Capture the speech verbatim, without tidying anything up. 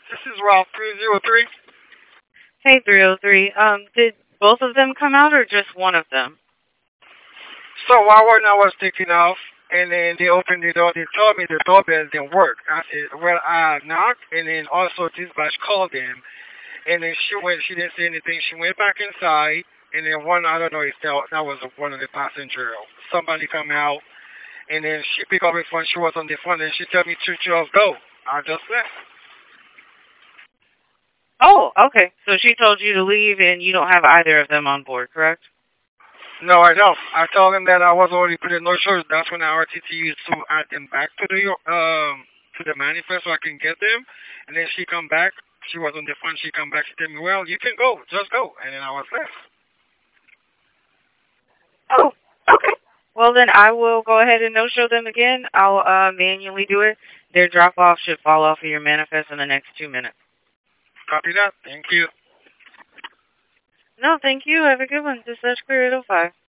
This is Ralph three zero three. Hey, three oh three. Um, did both of them come out or just one of them? So while when I was taking off, and then they opened the door, they told me the doorbell didn't work. I said, well, I knocked, and then also dispatch called them, and then she went. She didn't say anything. She went back inside, and then one, I don't know if that, that was one of the passengers. Somebody come out, and then she picked up the phone. She was on the phone, and she told me to just go. I just left. Oh, okay. So she told you to leave and you don't have either of them on board, correct? No, I don't. I told them that I was already putting no shows. That's when our T T used to add them back to the um to the manifest so I can get them. And then she come back. She was on the phone. She come back. She told me, "Well, you can go. Just go." And then I was left. Oh, okay. Well, then I will go ahead and no-show them again. I'll uh, manually do it. Their drop-off should fall off of your manifest in the next two minutes. Copy that. Thank you. No, thank you. Have a good one. Dispatch Clear eight oh five.